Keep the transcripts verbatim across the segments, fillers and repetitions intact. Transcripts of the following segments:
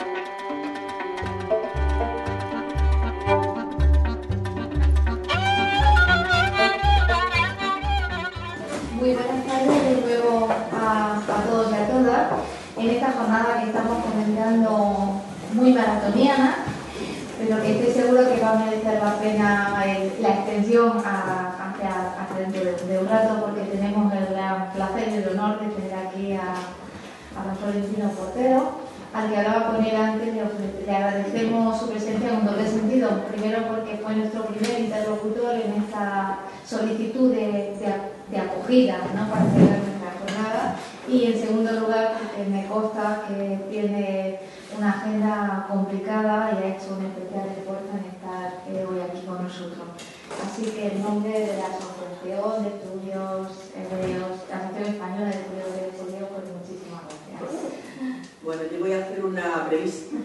Muy buenas tardes de nuevo a, a todos y a todas en esta jornada que estamos comentando muy maratoniana, pero que estoy seguro que va a merecer la pena eh, la extensión a, hacia, hacia dentro de, de un rato, porque tenemos el gran placer y el honor de tener aquí a, a don Florentino Portero, al que hablaba con él antes. Le, le agradecemos su presencia en un doble sentido. Primero, porque fue nuestro primer interlocutor en esta solicitud de, de, de acogida, ¿no?, para celebrar nuestra jornada, y en segundo lugar, porque me consta que tiene una agenda complicada y ha hecho un especial esfuerzo en estar eh, hoy aquí con nosotros. Así que en nombre de la Asociación de Estudios Hebreos, la Asociación Española de Estudios de Judíos, pues muchísimas gracias. Bueno, yo voy a hacer una brevísima,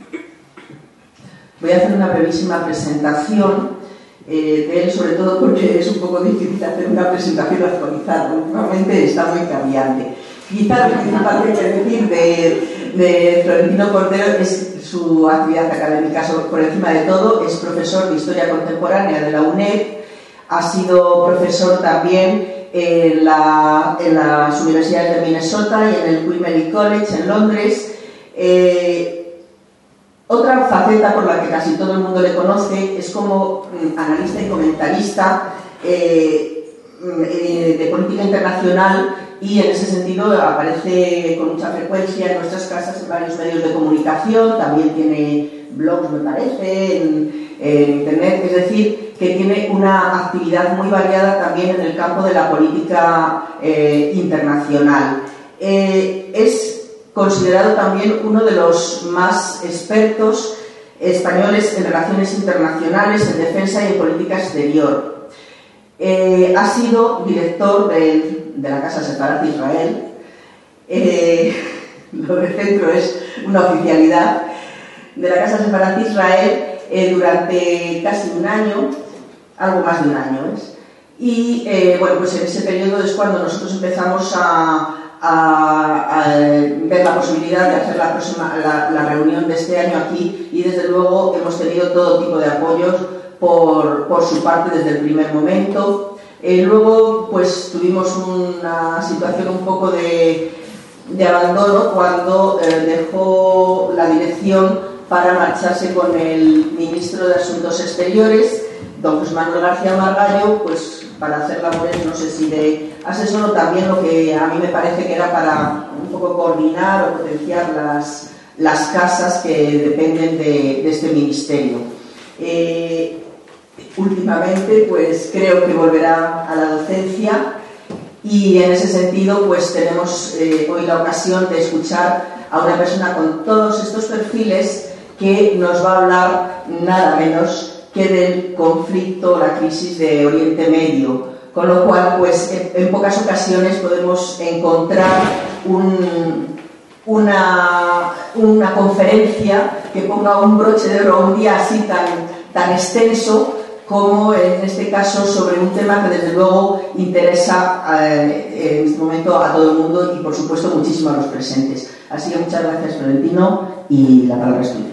voy a hacer una brevísima presentación eh, de él, sobre todo porque es un poco difícil hacer una presentación actualizada. Últimamente está muy cambiante. Quizá lo principal que hay que decir de, de Florentino Portero es su actividad académica. Por encima de todo, es profesor de Historia Contemporánea de la U N E D, ha sido profesor también en, la, en las universidades de Minnesota y en el Queen Mary College en Londres. Eh, otra faceta por la que casi todo el mundo le conoce es como mm, analista y comentarista eh, eh, de política internacional, y en ese sentido aparece con mucha frecuencia en nuestras casas en varios medios de comunicación. También tiene blogs, me parece, en, en internet, es decir, que tiene una actividad muy variada también en el campo de la política eh, internacional. Eh, es considerado también uno de los más expertos españoles en relaciones internacionales, en defensa y en política exterior. Eh, ha sido director de, de la Casa Sefarat Israel. Eh, lo del centro es una oficialidad de la Casa Sefarat Israel eh, durante casi un año, algo más de un año es. Y eh, bueno, pues en ese periodo es cuando nosotros empezamos a A, a ver la posibilidad de hacer la próxima la, la reunión de este año aquí, y desde luego hemos tenido todo tipo de apoyos por, por su parte desde el primer momento. Eh, luego pues tuvimos una situación un poco de, de abandono cuando eh, dejó la dirección para marcharse con el ministro de Asuntos Exteriores, don José Manuel García Margallo, pues para hacer labores, no sé si de asesor o también lo que a mí me parece que era para un poco coordinar o potenciar las, las casas que dependen de, de este ministerio. Eh, últimamente, pues creo que volverá a la docencia, y en ese sentido, pues tenemos eh, hoy la ocasión de escuchar a una persona con todos estos perfiles que nos va a hablar nada menos que del conflicto, la crisis de Oriente Medio, con lo cual, pues, en pocas ocasiones podemos encontrar un, una, una conferencia que ponga un broche de oro a un día así tan, tan extenso como en este caso sobre un tema que desde luego interesa eh, en este momento a todo el mundo y por supuesto muchísimo a los presentes. Así que muchas gracias, Florentino, y la palabra es tuya.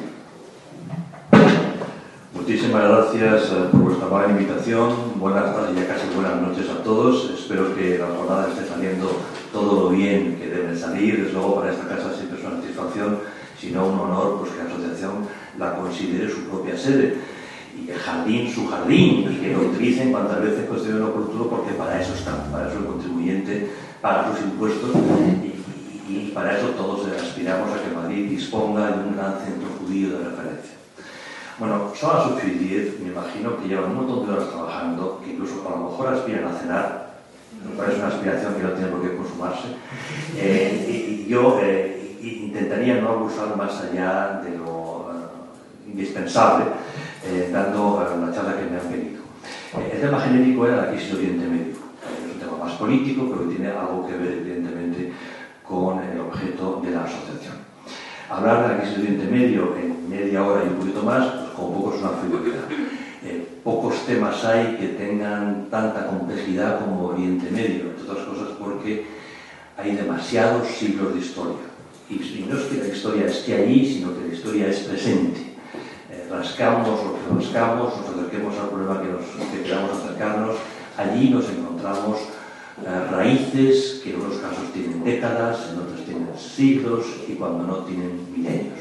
Muchísimas gracias por vuestra amable invitación. Buenas tardes y ya casi buenas noches a todos. Espero que la jornada esté saliendo todo lo bien que debe salir. Desde luego, para esta casa siempre es una satisfacción, sino un honor, pues que la asociación la considere su propia sede y el jardín su jardín, y que lo utilicen cuantas veces consideren oportuno, porque para eso están, para eso el contribuyente paga sus impuestos, y, y, y para eso todos aspiramos a que Madrid disponga de un gran centro judío de referencia. Bueno, son las ocho y diez, me imagino que llevan un montón de horas trabajando, que incluso a lo mejor aspiran a cenar, lo cual es una aspiración que no tiene por qué consumarse. Eh, y, y yo eh, intentaría no abusar más allá de lo uh, indispensable, eh, dando uh, la charla que me han pedido. Eh, el tema genérico era la crisis de Oriente Medio. Eh, es un tema más político, pero tiene algo que ver, evidentemente, con el objeto de la asociación. Hablar de la crisis de Oriente Medio en media hora y un poquito más, pues como poco es una frivolidad. Eh, pocos temas hay que tengan tanta complejidad como Oriente Medio, entre otras cosas porque hay demasiados siglos de historia. Y, y no es que la historia esté allí, sino que la historia es presente. Eh, rascamos lo que rascamos, nos acerquemos al problema que, nos, que queramos acercarnos, allí nos encontramos eh, raíces que en unos casos tienen décadas, en otros tienen siglos y cuando no tienen milenios.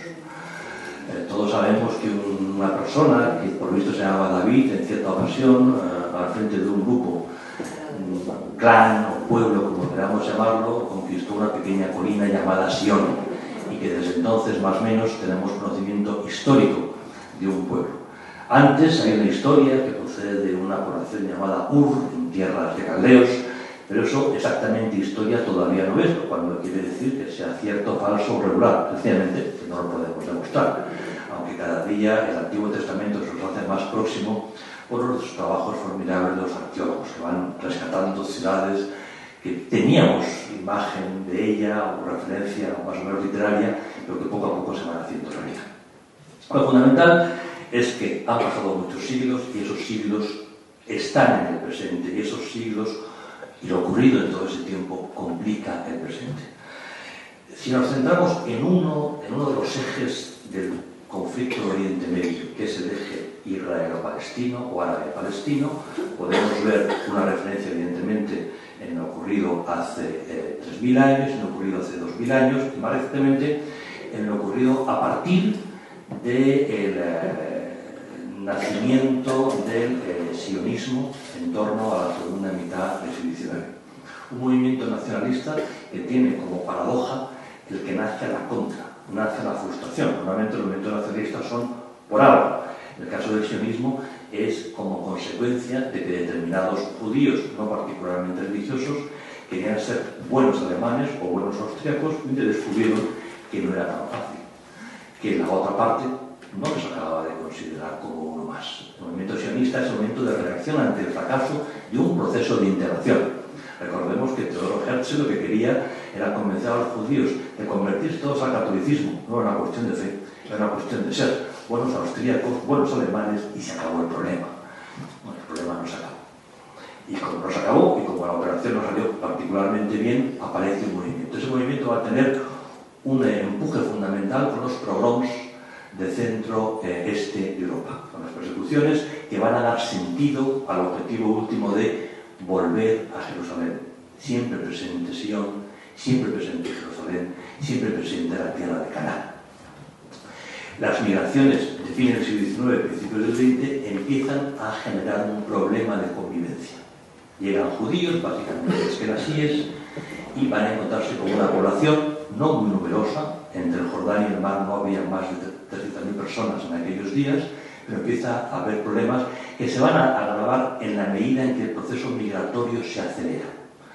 Eh, todos sabemos que un, una persona, que por visto se llamaba David, en cierta ocasión, eh, al frente de un grupo, un clan o pueblo, como queramos llamarlo, conquistó una pequeña colina llamada Sion, y que desde entonces más o menos tenemos conocimiento histórico de un pueblo. Antes hay una historia que procede de una población llamada Ur, en tierras de caldeos, pero eso exactamente historia todavía no es, lo cual no quiere decir que sea cierto, falso o regular, sencillamente que no lo podemos demostrar, aunque cada día el Antiguo Testamento se nos hace más próximo por los trabajos formidables de los arqueólogos, que van rescatando ciudades que teníamos imagen de ella o referencia más o menos literaria, pero que poco a poco se van haciendo realidad. Lo fundamental es que han pasado muchos siglos y esos siglos están en el presente, y esos siglos y lo ocurrido en todo ese tiempo complica el presente. Si nos centramos en uno, en uno de los ejes del conflicto de Oriente Medio, que es el eje israelo-palestino o árabe-palestino, podemos ver una referencia evidentemente en lo ocurrido hace eh, tres mil años, en lo ocurrido hace dos mil años y más recientemente en lo ocurrido a partir del eh, nacimiento del eh, sionismo en torno a la segunda mitad del siglo diecinueve. Un movimiento nacionalista que tiene como paradoja el que nace a la contra, nace a la frustración. Normalmente los movimientos nacionalistas son por algo. En el caso del sionismo es como consecuencia de que determinados judíos, no particularmente religiosos, querían ser buenos alemanes o buenos austríacos y descubrieron que no era tan fácil, que la otra parte no les acababa de considerar como uno más. El movimiento sionista es un momento de reacción ante el fracaso de un proceso de integración. Recordemos que Theodor Herzl lo que quería era convencer a los judíos de convertirse todos al catolicismo. No era una cuestión de fe, era una cuestión de ser buenos austríacos, buenos alemanes, y se acabó el problema. Bueno, el problema no se acabó. Y como no se acabó, y como la operación no salió particularmente bien, aparece un movimiento. Ese movimiento va a tener un empuje fundamental con los pogroms de centro-este eh, de Europa, con las persecuciones que van a dar sentido al objetivo último de volver a Jerusalén. Siempre presente Sion, siempre presente Jerusalén, siempre presente la tierra de Canaán. Las migraciones de fines del siglo diecinueve, principios del veinte, empiezan a generar un problema de convivencia. Llegan judíos, básicamente askenazíes, y van a encontrarse con una población no muy numerosa. Entre el Jordán y el mar no había más de trescientas mil personas en aquellos días, pero empieza a haber problemas que se van a agravar en la medida en que el proceso migratorio se acelera.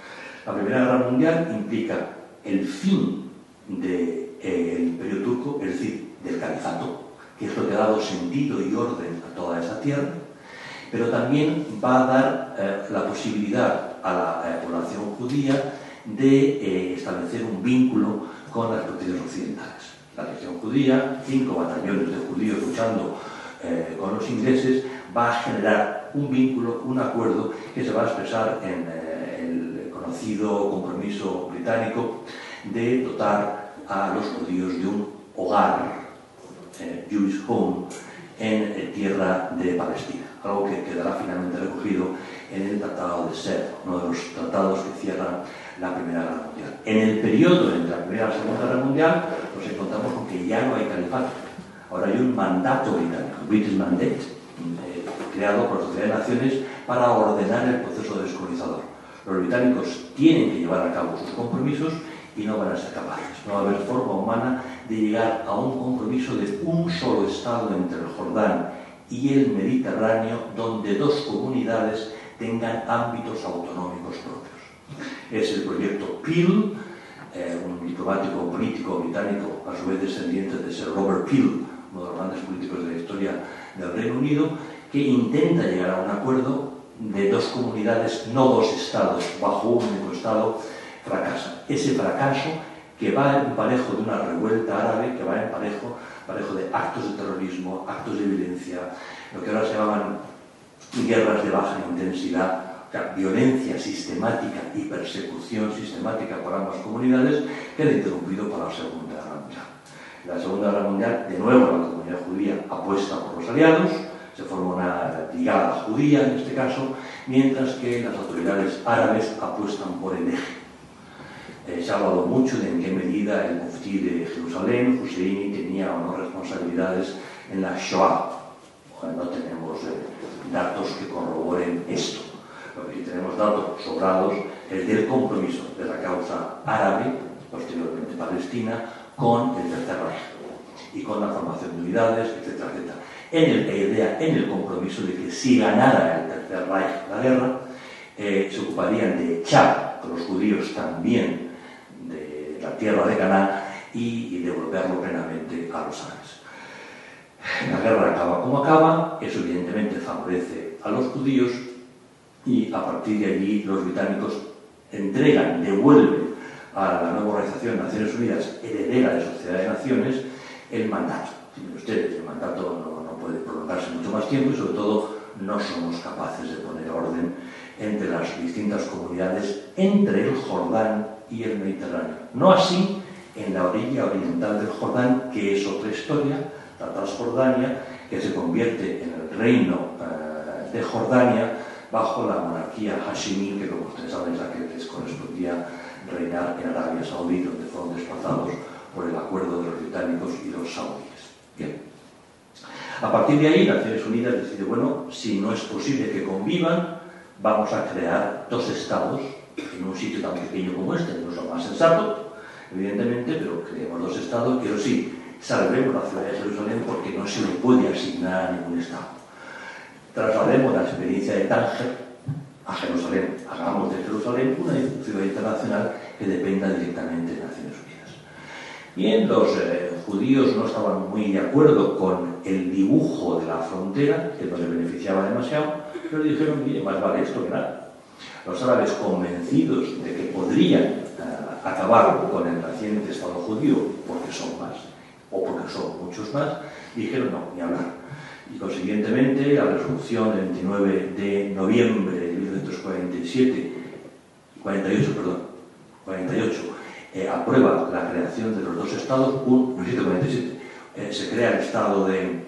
La Primera Guerra Mundial implica el fin del eh, Imperio Turco, es decir, del califato, que es lo que ha dado sentido y orden a toda esa tierra, pero también va a dar eh, la posibilidad a la eh, población judía de eh, establecer un vínculo con las potencias occidentales. La región judía, cinco batallones de judíos luchando eh, con los ingleses, va a generar un vínculo, un acuerdo que se va a expresar en eh, el conocido compromiso británico de dotar a los judíos de un hogar, eh, Jewish home, en eh, tierra de Palestina, algo que quedará finalmente recogido en el Tratado de Sèvres, uno de los tratados que cierran la Primera Guerra Mundial. En el periodo entre la Primera y la Segunda Guerra Mundial nos encontramos con que ya no hay califato. Ahora hay un mandato británico, British Mandate, eh, creado por la Sociedad de Naciones para ordenar el proceso descolonizador. Los británicos tienen que llevar a cabo sus compromisos y no van a ser capaces. No va a haber forma humana de llegar a un compromiso de un solo Estado entre el Jordán y el Mediterráneo, donde dos comunidades tengan ámbitos autonómicos propios. Es el proyecto Peel, eh, un diplomático político británico, a su vez descendiente de Sir Robert Peel, uno de los grandes políticos de la historia del Reino Unido, que intenta llegar a un acuerdo de dos comunidades, no dos estados, bajo un único estado, fracasa. Ese fracaso, que va en parejo de una revuelta árabe, que va en parejo, parejo de actos de terrorismo, actos de violencia, lo que ahora se llaman guerras de baja intensidad o sea, violencia sistemática y persecución sistemática por ambas comunidades, queda interrumpido por la Segunda Guerra Mundial. En la Segunda Guerra Mundial, de nuevo, la comunidad judía apuesta por los aliados, se forma una brigada judía en este caso, mientras que las autoridades árabes apuestan por el eje. Eh, se ha hablado mucho de en qué medida el muftí de Jerusalén, Husseini, tenía o no responsabilidades en la Shoah. Bueno, no tenemos eh, datos que corroboren esto. Lo que sí tenemos datos sobrados es del compromiso de la causa árabe, posteriormente palestina, con el Tercer Reich y con la formación de unidades, etcétera, etcétera. En el, la idea, en el compromiso de que si ganara el Tercer Reich la guerra, eh, se ocuparían de echar a los judíos también de la tierra de Canaán y, y devolverlo plenamente a los árabes. La guerra acaba como acaba, eso evidentemente favorece a los judíos y a partir de allí los británicos entregan, devuelven a la nueva organización Naciones Unidas, heredera de Sociedad de Naciones, el mandato. Si ustedes, el mandato no, no puede prolongarse mucho más tiempo y sobre todo no somos capaces de poner orden entre las distintas comunidades, entre el Jordán y el Mediterráneo. No así en la orilla oriental del Jordán, que es otra historia, la Transjordania, que se convierte en el reino uh, de Jordania bajo la monarquía hashemí, que como ustedes saben es la que les correspondía reinar en Arabia Saudí, donde fueron desplazados por el acuerdo de los británicos y los saudíes. Bien. A partir de ahí, Naciones Unidas decide, bueno, si no es posible que convivan, vamos a crear dos estados en un sitio tan pequeño como este, no es lo más sensato, evidentemente, pero creemos dos estados, pero sí, salvemos la ciudad de Jerusalén porque no se le puede asignar a ningún estado. Traslademos la experiencia de Tánger a Jerusalén, hagamos de Jerusalén una ciudad internacional que dependa directamente de Naciones Unidas. Bien, los eh, judíos no estaban muy de acuerdo con el dibujo de la frontera, que no les beneficiaba demasiado, pero dijeron, mire, más vale esto que nada. Los árabes, convencidos de que podrían eh, acabar con el naciente Estado judío, porque son más, o porque son muchos más, dijeron no, ni hablar. Y consiguientemente la resolución del veintinueve de noviembre de mil novecientos cuarenta y siete, cuarenta y ocho, perdón, cuarenta y ocho, eh, aprueba la creación de los dos estados, un, mil novecientos cuarenta y siete, eh, se crea el Estado de,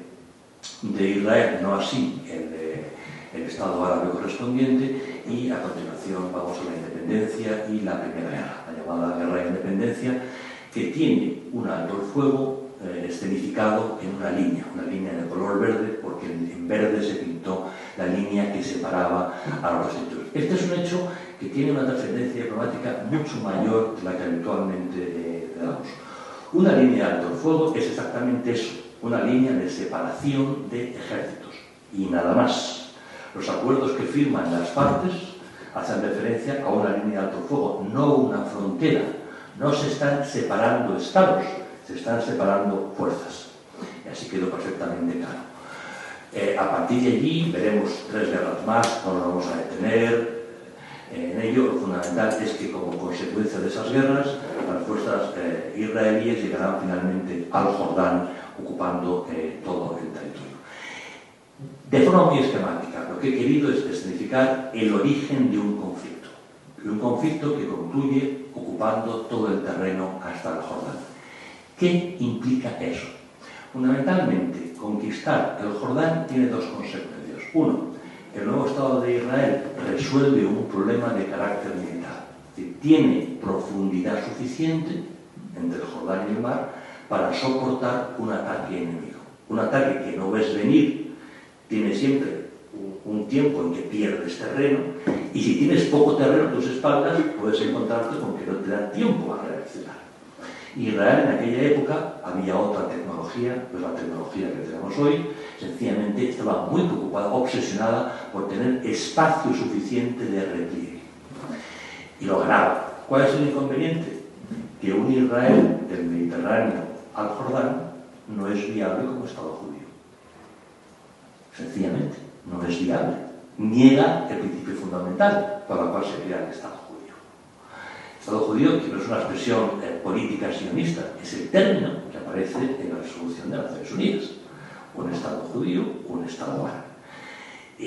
de Israel, no así el, de, el Estado árabe correspondiente, y a continuación vamos a la independencia y la primera guerra, la llamada Guerra de Independencia, que tiene un alto el fuego eh, escenificado en una línea, una línea de color verde, porque en, en verde se pintó la línea que separaba a los territorios. Este es un hecho que tiene una trascendencia diplomática mucho mayor de la que habitualmente eh, le damos. Una línea de alto el fuego es exactamente eso, una línea de separación de ejércitos y nada más. Los acuerdos que firman las partes hacen referencia a una línea de alto el fuego, no una frontera. No se están separando estados, se están separando fuerzas. Y así quedó perfectamente claro. Eh, a partir de allí veremos tres guerras más, no nos vamos a detener eh, en ello. Lo fundamental es que como consecuencia de esas guerras, las fuerzas eh, israelíes llegarán finalmente al Jordán, ocupando eh, todo el territorio. De forma muy esquemática, lo que he querido es escenificar el origen de un conflicto. Un conflicto que concluye ocupando todo el terreno hasta el Jordán. ¿Qué implica eso? Fundamentalmente, conquistar el Jordán tiene dos consecuencias. Uno, el nuevo Estado de Israel resuelve un problema de carácter militar. Es decir, tiene profundidad suficiente entre el Jordán y el mar para soportar un ataque enemigo. Un ataque que no ves venir, tiene siempre un tiempo en que pierdes terreno, y si tienes poco terreno a tus espaldas, puedes encontrarte con que no te da tiempo a reaccionar. Israel en aquella época había otra tecnología, pues la tecnología que tenemos hoy, sencillamente estaba muy preocupada, obsesionada por tener espacio suficiente de repliegue. Y lo ganaba. ¿Cuál es el inconveniente? Que un Israel del Mediterráneo al Jordán no es viable como Estado judío. Sencillamente, no es viable. Niega el principio fundamental por el cual se crea el Estado judío. El Estado judío, que no es una expresión eh, política sionista, es el término que aparece en la resolución de las Naciones Unidas. Un Estado judío, un Estado árabe. Eh,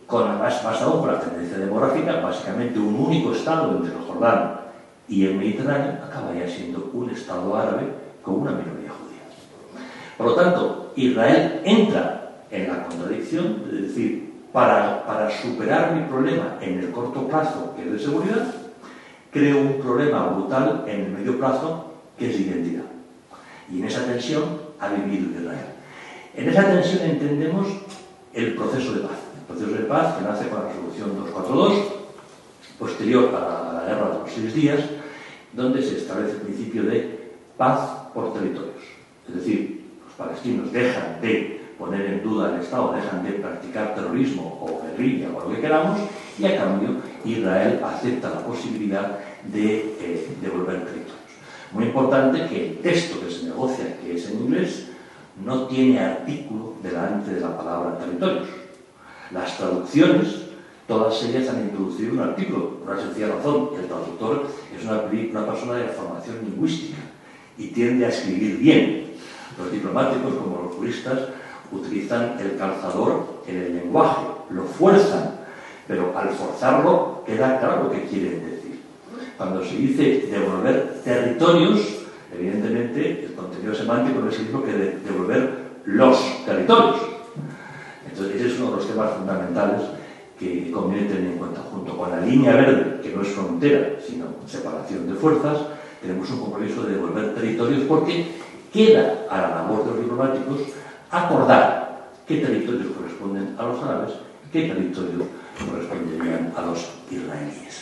con, más, más aún con la tendencia demográfica, básicamente un único Estado entre el Jordán y el Mediterráneo acabaría siendo un Estado árabe con una minoría judía. Por lo tanto, Israel entra en la contradicción de decir, para, para superar mi problema en el corto plazo, que es de seguridad, creo un problema brutal en el medio plazo, que es de identidad. Y en esa tensión ha vivido Israel. En esa tensión entendemos el proceso de paz. El proceso de paz que nace con la resolución doscientos cuarenta y dos, posterior a la, a la guerra de los seis días, donde se establece el principio de paz por territorios. Es decir, los palestinos dejan de poner en duda el Estado, dejan de practicar terrorismo o guerrilla o lo que queramos, y a cambio Israel acepta la posibilidad de eh, devolver territorios. Muy importante que el texto que se negocia, que es en inglés, no tiene artículo delante de la palabra territorios. Las traducciones, todas ellas han introducido un artículo, por una sencilla razón. El traductor es una, una persona de formación lingüística y tiende a escribir bien. Los diplomáticos, como los juristas, utilizan el calzador en el lenguaje, lo fuerzan, pero al forzarlo queda claro lo que quieren decir. Cuando se dice devolver territorios, evidentemente el contenido semántico no es el mismo que de devolver los territorios. Entonces ese es uno de los temas fundamentales que conviene tener en cuenta. Junto con la línea verde, que no es frontera, sino separación de fuerzas, tenemos un compromiso de devolver territorios porque queda a la labor de los diplomáticos acordar qué territorios corresponden a los árabes y qué territorios corresponderían a los israelíes.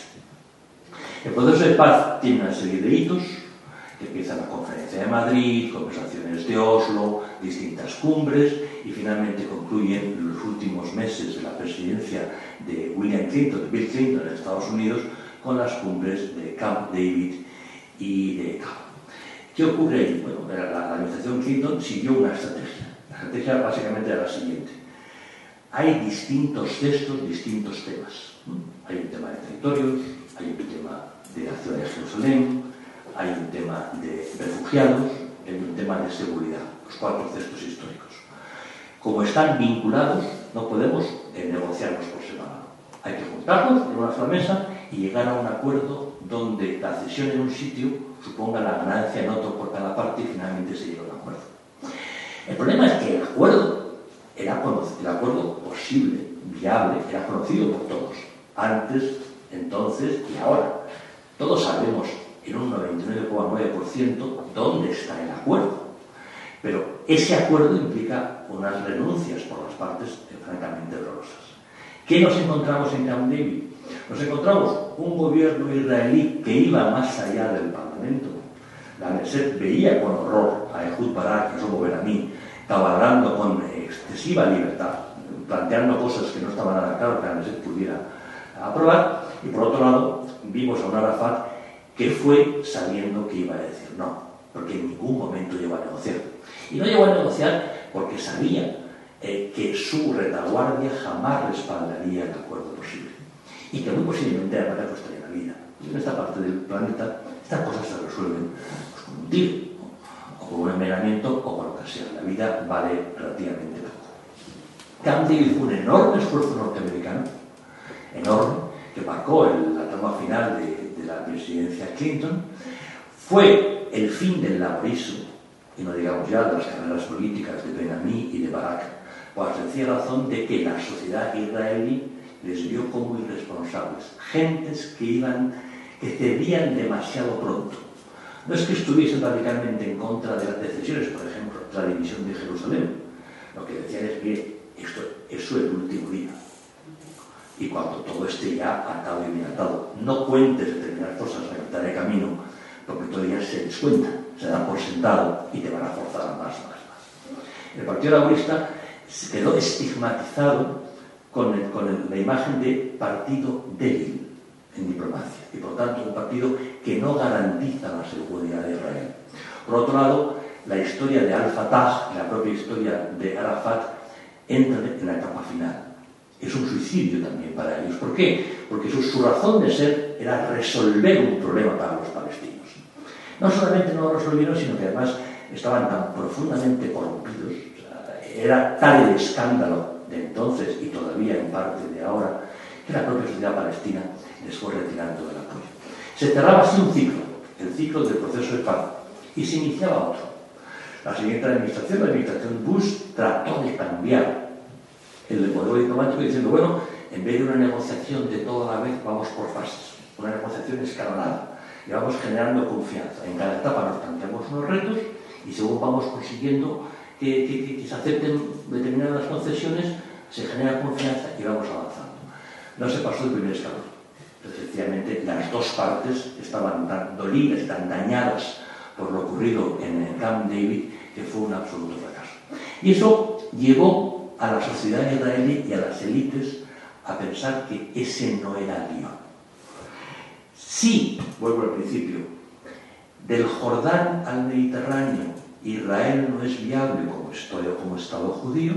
El proceso de paz tiene una serie de hitos que empiezan la Conferencia de Madrid, conversaciones de Oslo, distintas cumbres y finalmente concluyen los últimos meses de la presidencia de William Clinton, de Bill Clinton en Estados Unidos, con las cumbres de Camp David y de Cabo. ¿Qué ocurre ahí? Bueno, la, la administración Clinton siguió una estrategia. La estrategia básicamente era la siguiente. Hay distintos textos, distintos temas. Hay un tema de territorios, hay un tema de la ciudad de Jerusalén, hay un tema de refugiados, hay un tema de seguridad, los cuatro textos históricos. Como están vinculados, no podemos eh, negociarlos por separado. Hay que juntarlos en una sola mesa y llegar a un acuerdo donde la cesión en un sitio suponga la ganancia en otro por cada parte y finalmente se llega a un acuerdo. El problema es que el acuerdo, era el acuerdo posible, viable, era conocido por todos, antes, entonces y ahora. Todos sabemos en un noventa y nueve coma nueve por ciento dónde está el acuerdo, pero ese acuerdo implica unas renuncias por las partes eh, francamente dolorosas. ¿Qué nos encontramos en Camp David? Nos encontramos un gobierno israelí que iba más allá del Parlamento. La Knesset veía con horror a Ehud Barak, a Shlomo Ben-Ami, cabalgando con excesiva libertad, planteando cosas que no estaban nada claro que la Knesset pudiera aprobar, y por otro lado vimos a un Arafat que fue sabiendo que iba a decir no, porque en ningún momento llegó a negociar. Y no llegó a negociar porque sabía eh, que su retaguardia jamás respaldaría el acuerdo posible. Y que muy posiblemente además le costaría la vida. Y en esta parte del planeta estas cosas se resuelven pues, con un tiro, ¿no? O con un envenenamiento o con lo que sea. La vida vale relativamente poco. Camp David fue un enorme esfuerzo norteamericano, enorme, que marcó el, la toma final de, de la presidencia Clinton. Fue el fin del laborismo, y no digamos ya de las carreras políticas de Ben-Ami y de Barak, por la sencilla razón de que la sociedad israelí les vio como irresponsables, gentes que iban, que cedían demasiado pronto. No es que estuviesen radicalmente en contra de las decisiones, por ejemplo, la división de Jerusalén. Lo que decían es que esto es el último día. Y cuando todo esté ya atado y bien atado, no cuentes determinadas cosas a mitad de camino, porque todavía se descuenta, se dan por sentado y te van a forzar a más, más, más. El Partido Laborista se quedó estigmatizado con, el, con el, la imagen de partido débil en diplomacia y por tanto un partido que no garantiza la seguridad de Israel. Por otro lado, la historia de Al-Fatah y la propia historia de Arafat entran en la etapa final. Es un suicidio también para ellos. ¿Por qué? Porque su, su razón de ser era resolver un problema para los palestinos. No solamente no lo resolvieron, sino que además estaban tan profundamente corrompidos, o sea, era tal el escándalo de entonces y todavía en parte de ahora, que la propia sociedad palestina les fue retirando del apoyo. Se cerraba así un ciclo, el ciclo del proceso de paz, y se iniciaba otro. La siguiente administración, la administración Bush, trató de cambiar el modelo diplomático diciendo, bueno, en vez de una negociación de toda la vez, vamos por fases, una negociación escalonada, y vamos generando confianza. En cada etapa nos planteamos unos retos y según vamos consiguiendo que, que, que se acepten determinadas concesiones, se genera confianza y vamos avanzando. No se pasó el primer escalón. Sencillamente, las dos partes estaban tan dolidas y tan dañadas por lo ocurrido en el Camp David, que fue un absoluto fracaso. Y eso llevó a la sociedad israelí y a las élites a pensar que ese no era el guión. Sí, vuelvo al principio, del Jordán al Mediterráneo, Israel no es viable como Estado, como Estado judío,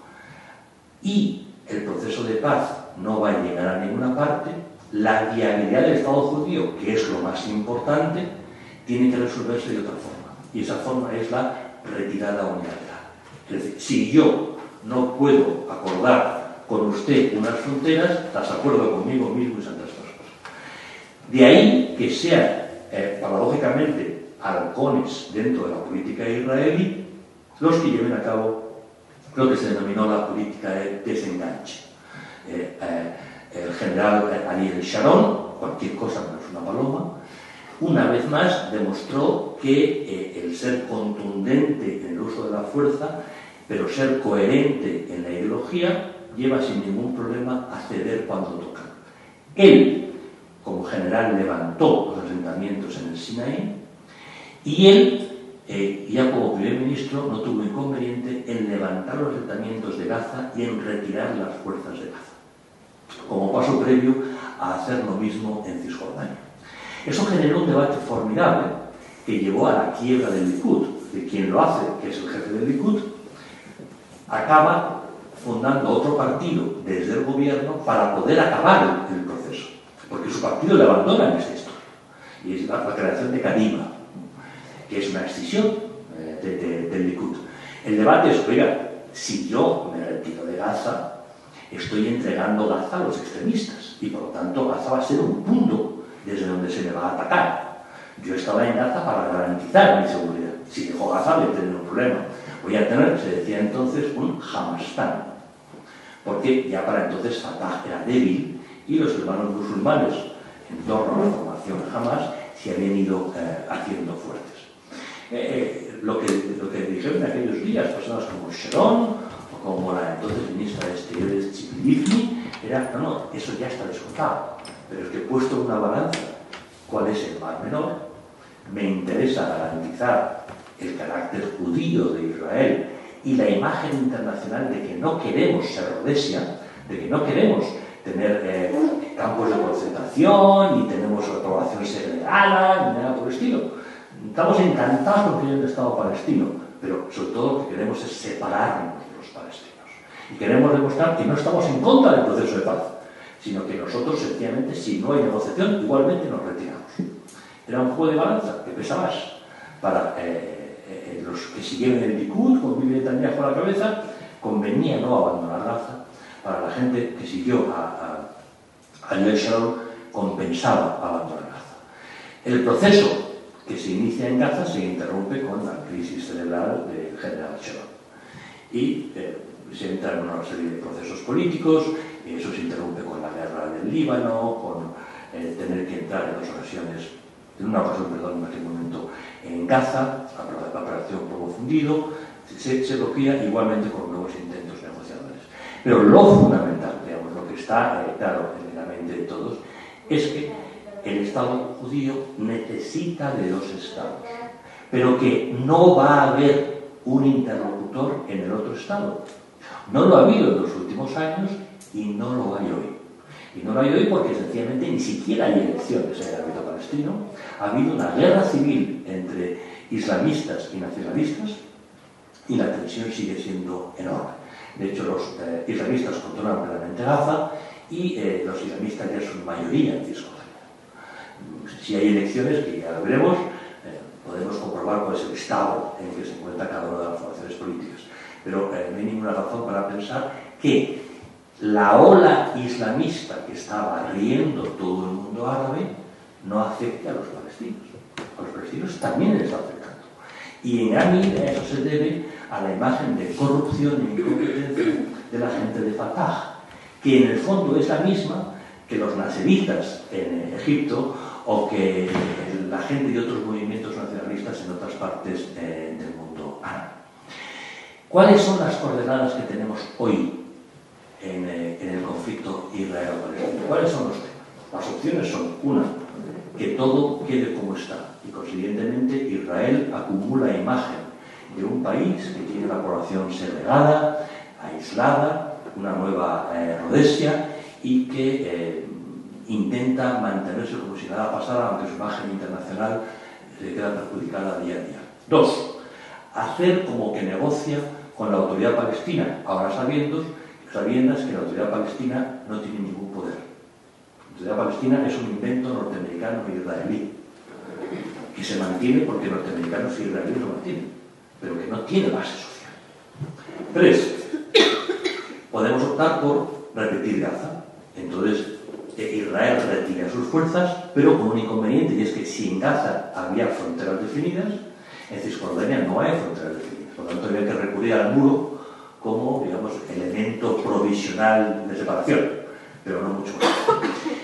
y el proceso de paz no va a llegar a ninguna parte, la viabilidad del Estado judío, que es lo más importante, tiene que resolverse de otra forma. Y esa forma es la retirada unilateral. Es decir, si yo no puedo acordar con usted unas fronteras, las acuerdo conmigo mismo y santas cosas. De ahí que sean, eh, paradójicamente, halcones dentro de la política israelí los que lleven a cabo lo que se denominó la política de desenganche. Eh, eh, el general Ariel Sharon, cualquier cosa menos una paloma, una vez más demostró que eh, el ser contundente en el uso de la fuerza, pero ser coherente en la ideología, lleva sin ningún problema a ceder cuando toca. Él, como general, levantó los asentamientos en el Sinaí y él, eh, ya como primer ministro, no tuvo inconveniente en levantar los asentamientos de Gaza y en retirar las fuerzas de Gaza, como paso previo a hacer lo mismo en Cisjordania. Eso generó un debate formidable que llevó a la quiebra del Likud, de quien lo hace, que es el jefe del Likud, acaba fundando otro partido desde el gobierno para poder acabar el, el proceso, porque su partido le abandona en esta historia, y es la, la creación de Kadima, que es una escisión eh, de, de, del Likud. El debate es, oiga, si yo me retiro de Gaza, estoy entregando Gaza a los extremistas, y por lo tanto Gaza va a ser un punto desde donde se me va a atacar. Yo estaba en Gaza para garantizar mi seguridad. Si dejo Gaza, voy a tener un problema. Voy a tener, se decía entonces, un Hamastán. Porque ya para entonces Fatah era débil y los hermanos musulmanes, en torno a la formación Hamas, se habían ido eh, haciendo fuertes. Eh, lo, que, lo que dijeron en aquellos días personas como Sharon o como la entonces ministra de Exteriores Tzipi Livni era, no, no, eso ya está descontado. Pero es que he puesto en una balanza cuál es el mal menor, me interesa garantizar el carácter judío de Israel y la imagen internacional de que no queremos ser Rhodesia, de que no queremos tener eh, campos de concentración, ni tenemos una población segregada, ni nada por el estilo. Estamos encantados con que haya un Estado palestino, pero sobre todo lo que queremos es separarnos de los palestinos. Y queremos demostrar que no estamos en contra del proceso de paz, sino que nosotros, sencillamente, si no hay negociación, igualmente nos retiramos. Era un juego de balanza que pesa más para eh, eh, los que siguieron el Likud, con Bibi Netanyahu a la cabeza, convenía no abandonar Gaza. Para la gente que siguió a, a, a Ariel Sharon, compensaba abandonar Gaza. El proceso que se inicia en Gaza se interrumpe con la crisis cerebral del general Sharon. Y eh, se entra en una serie de procesos políticos, y eso se interrumpe con la guerra del Líbano, con eh, tener que entrar en dos ocasiones, en una ocasión, perdón, en aquel momento, en Gaza, la operación Polvo Fundido, se, se bloquea igualmente con nuevos intentos negociadores. Pero lo fundamental, digamos, lo que está eh, claro en la mente de todos, es que el Estado judío necesita de dos Estados, pero que no va a haber un interlocutor en el otro Estado. No lo ha habido en los últimos años y no lo hay hoy. Y no lo hay hoy porque sencillamente ni siquiera hay elecciones en el ámbito palestino. Ha habido una guerra civil entre islamistas y nacionalistas y la tensión sigue siendo enorme. De hecho, los eh, islamistas controlan plenamente Gaza y eh, los islamistas ya son mayoría en Cisjordania. Si hay elecciones, que ya lo veremos, eh, podemos comprobar cuál es el estado en que se encuentra cada una de las formaciones políticas. Pero eh, no hay ninguna razón para pensar que la ola islamista que está barriendo todo el mundo árabe no afecte a los palestinos. A los palestinos también les está afectando. Y en gran medida eso se debe a la imagen de corrupción e incompetencia de la gente de Fatah, que en el fondo es la misma que los naseritas en Egipto o que la gente de otros movimientos nacionalistas en otras partes eh, del mundo árabe. ¿Cuáles son las coordenadas que tenemos hoy en, eh, en el conflicto israelo-palestino? ¿Cuáles son los temas? Las opciones son, una, que todo quede como está y consiguientemente Israel acumula imagen de un país que tiene una población segregada, aislada, una nueva eh, Rodesia y que eh, intenta mantenerse como si nada pasara, aunque su imagen internacional se queda perjudicada día a día. Dos, hacer como que negocia con la autoridad palestina, ahora sabiendo, sabiendo que la autoridad palestina no tiene ningún poder. La autoridad palestina es un invento norteamericano e israelí, que se mantiene porque norteamericanos y israelíes lo mantienen, pero que no tiene base social. Tres, podemos optar por repetir Gaza. Entonces, Israel retira sus fuerzas, pero con un inconveniente, y es que si en Gaza había fronteras definidas, en Cisjordania no hay fronteras definidas. Por lo tanto, había que recurrir al muro como, digamos, elemento provisional de separación, pero no mucho más.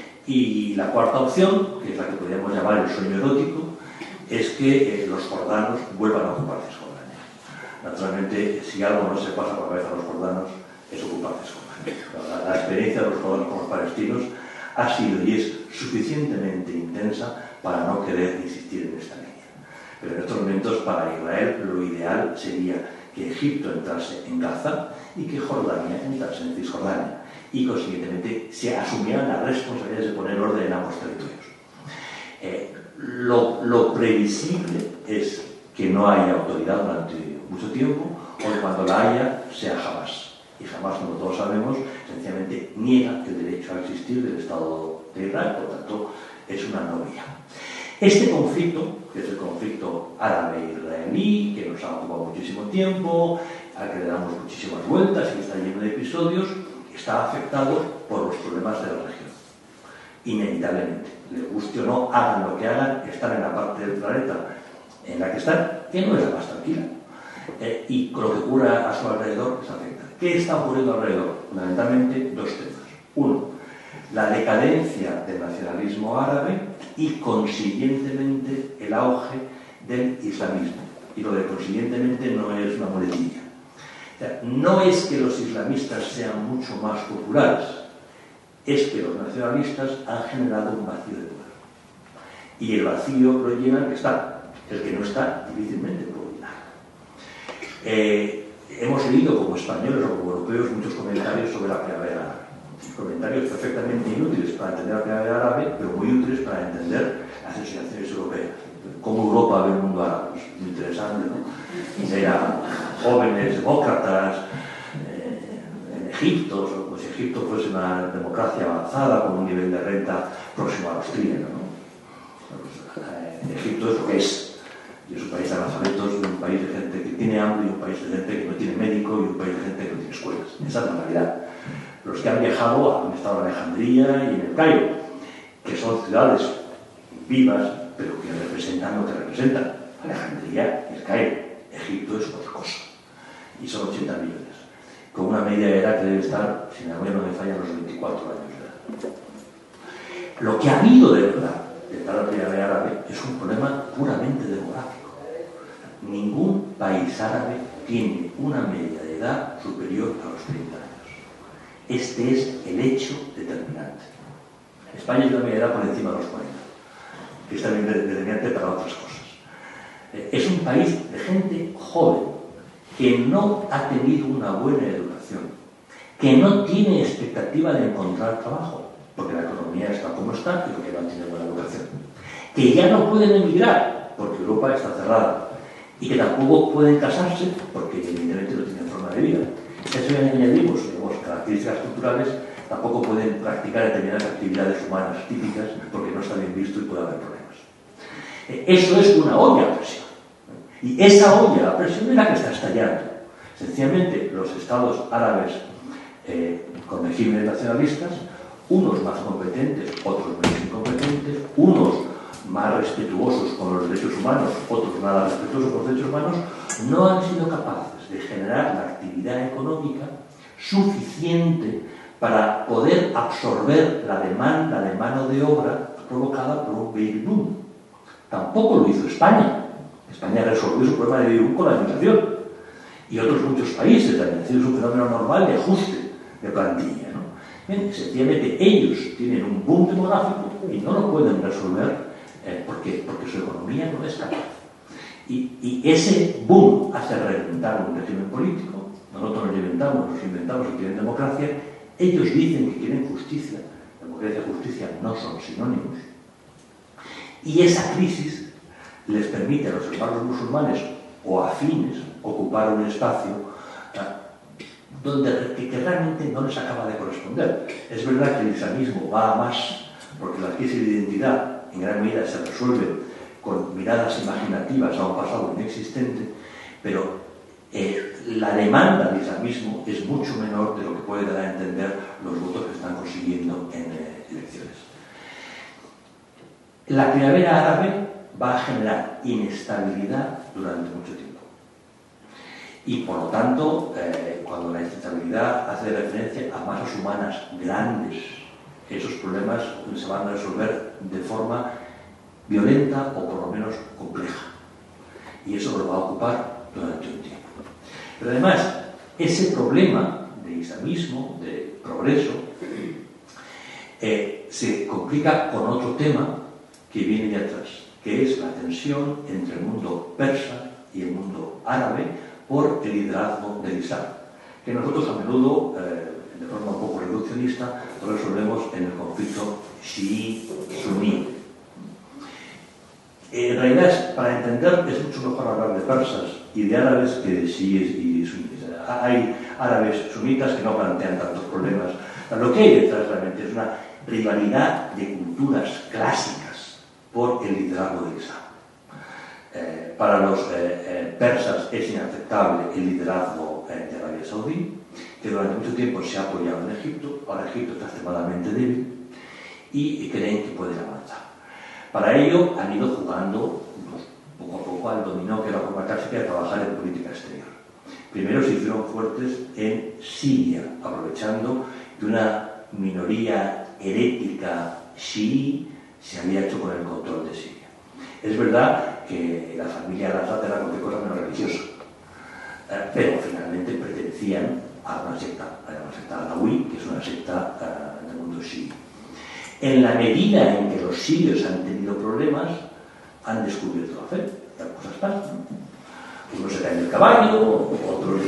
Y la cuarta opción, que es la que podríamos llamar el sueño erótico, es que eh, los jordanos vuelvan a ocupar Cisjordania. Naturalmente, si algo no se pasa por la cabeza a los jordanos, es ocupar Cisjordania. La, la experiencia de los jordanos con los palestinos ha sido y es suficientemente intensa para no querer insistir en esta línea. Pero en estos momentos, para Israel, lo ideal sería que Egipto entrase en Gaza y que Jordania entrase en Cisjordania. Y, consiguientemente, se asumieran las responsabilidades de poner orden en ambos territorios. Eh, lo, lo previsible es que no haya autoridad durante mucho tiempo, o que cuando la haya, sea Hamas. Y Hamas, como todos sabemos, sencillamente niega el derecho a existir del Estado de Israel, por tanto, es una novia. Este conflicto, que es el conflicto árabe-israelí, que nos ha ocupado muchísimo tiempo, al que le damos muchísimas vueltas y está lleno de episodios, está afectado por los problemas de la región. Inevitablemente, les guste o no, hagan lo que hagan, están en la parte del planeta en la que están, que no es la más tranquila. Eh, y con lo que ocurra a su alrededor les afecta. ¿Qué está ocurriendo alrededor? Fundamentalmente dos temas. Uno, la decadencia del nacionalismo árabe y, consiguientemente, el auge del islamismo. Y lo de consiguientemente no es una muletilla. O sea, no es que los islamistas sean mucho más populares, es que los nacionalistas han generado un vacío de poder. Y el vacío lo llena el que está. El que no está, difícilmente puede llenar. Eh, hemos leído como españoles o como europeos muchos comentarios sobre la primavera árabe. Comentarios perfectamente inútiles para entender la primavera árabe, pero muy útiles para entender las asociaciones europeas. Cómo Europa ve el mundo árabe. Pues muy interesante, ¿no? Era jóvenes demócratas eh, en Egipto, como si Egipto fuese una democracia avanzada con un nivel de renta próximo a los austríaco, ¿no? Pues, eh, Egipto es lo que es, y es un país de analfabetos, un país de gente que tiene hambre, y un país de gente que no tiene médico, y un país de gente que no tiene escuelas. Esa es la realidad. Los que han viajado han estado en Alejandría y en el Cairo, que son ciudades vivas, pero que representan lo que representan. Alejandría y el Cairo. Egipto es otra cosa. Y son ochenta millones. Con una media de edad que debe estar, si la memoria no me falla, los veinticuatro años de edad. Lo que ha habido de verdad detrás de la primavera árabe es un problema puramente demográfico. Ningún país árabe tiene una media de edad superior a los treinta años. Este es el hecho determinante. España es una media de edad por encima de los cuarenta, que es también determinante para otras cosas. Es un país de gente joven que no ha tenido una buena educación, que no tiene expectativa de encontrar trabajo, porque la economía está como está y porque no tiene buena educación, que ya no pueden emigrar porque Europa está cerrada y que tampoco pueden casarse porque evidentemente no tienen forma de vida. Eso ya añadimos, digamos, características culturales, tampoco pueden practicar determinadas actividades humanas típicas porque no está bien visto y puede haber problemas. Eso es una olla a presión. Y esa olla a presión es la que está estallando. Sencillamente, los estados árabes eh, con regímenes nacionalistas, unos más competentes, otros menos incompetentes, unos más respetuosos con los derechos humanos, otros nada respetuosos con los derechos humanos, no han sido capaces de generar la actividad económica suficiente para poder absorber la demanda de mano de obra provocada por un baby boom. Tampoco lo hizo España. España resolvió su problema de baby boom con la migración. Y otros muchos países también. Es un fenómeno normal de ajuste de plantilla, ¿no? Bien, sencillamente ellos tienen un boom demográfico y no lo pueden resolver eh, porque, porque su economía no es capaz. Y, y ese boom hace reventar un régimen político. Nosotros nos inventamos, nos inventamos que quieren democracia. Ellos dicen que quieren justicia. Democracia y justicia no son sinónimos. Y esa crisis les permite a los hermanos musulmanes o afines ocupar un espacio donde que, que realmente no les acaba de corresponder. Es verdad que el islamismo va a más, porque la crisis de identidad en gran medida se resuelve con miradas imaginativas a un pasado inexistente, pero eh, la demanda del islamismo es mucho menor de lo que puede dar a entender los votos que están consiguiendo en eh, elecciones. La primavera árabe va a generar inestabilidad durante mucho tiempo. Y por lo tanto, eh, cuando la inestabilidad hace referencia a masas humanas grandes, esos problemas se van a resolver de forma violenta o por lo menos compleja. Y eso lo va a ocupar durante un tiempo. Pero además, ese problema de islamismo, de progreso, eh, se complica con otro tema que viene de atrás, que es la tensión entre el mundo persa y el mundo árabe por el liderazgo del Islam, que nosotros a menudo, eh, de forma un poco reduccionista, lo resolvemos en el conflicto chií-suní. En realidad, para entender, es mucho mejor hablar de persas y de árabes que de chiíes y suníes. Hay árabes sunitas que no plantean tantos problemas. Lo que hay detrás realmente es una rivalidad de culturas clásicas por el liderazgo del Islam. Eh, para los eh, eh, persas es inaceptable el liderazgo eh, de Arabia Saudí, que durante mucho tiempo se ha apoyado en Egipto. Ahora Egipto está extremadamente débil y creen que pueden avanzar. Para ello han ido jugando pues, poco a poco al dominó, que era la forma clásica de trabajar en política exterior. Primero se hicieron fuertes en Siria, aprovechando que una minoría herética chií se había hecho con el control de Siria. Es verdad que la familia al-Assad era cualquier cosa menos religiosa, eh, pero finalmente pertenecían a una secta, a una secta alawí, que es una secta uh, del mundo chií. En la medida en que los sirios han tenido problemas, han descubierto la fe. Las cosas pasan, ¿no? Unos se caen del caballo, otros...